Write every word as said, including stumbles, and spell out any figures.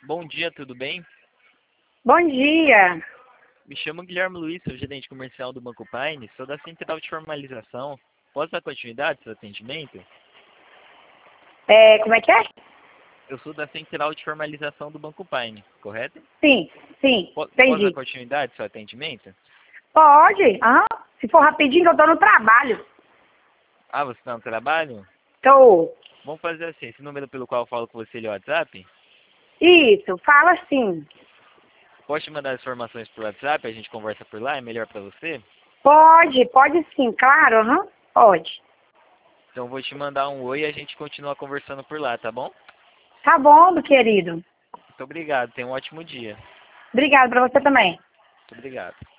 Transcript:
Bom dia, tudo bem? Bom dia. Me chamo Guilherme Luiz, sou gerente comercial do Banco Pine, sou da Central de Formalização. Posso dar continuidade ao seu atendimento? É, como é que é? Eu sou da Central de Formalização do Banco Pine, correto? Sim, sim, Po- Posso dar entendi. continuidade ao seu atendimento? Pode? Ah, se for rapidinho que eu tô no trabalho. Ah, você está no trabalho? Tô. Vamos fazer assim, esse número pelo qual eu falo com você ele é o WhatsApp? Isso, fala sim. Posso te mandar as informações por WhatsApp, a gente conversa por lá, é melhor para você? Pode, pode sim, claro, aham, pode. Então eu vou te mandar um oi e a gente continua conversando por lá, tá bom? Tá bom, meu querido. Muito obrigado, tenha um ótimo dia. Obrigada pra você também. Muito obrigado.